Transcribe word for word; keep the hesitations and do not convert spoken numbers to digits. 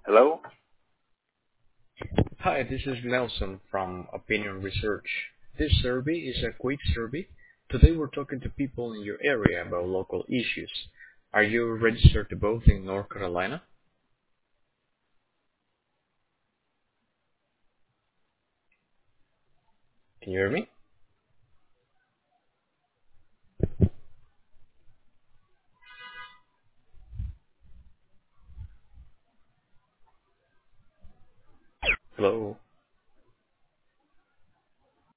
Hello? Hi, this is Nelson from Opinion Research. This survey is a quick survey. Today we're talking to people in your area about local issues. Are you registered to vote in North Carolina? Can you hear me? Hello?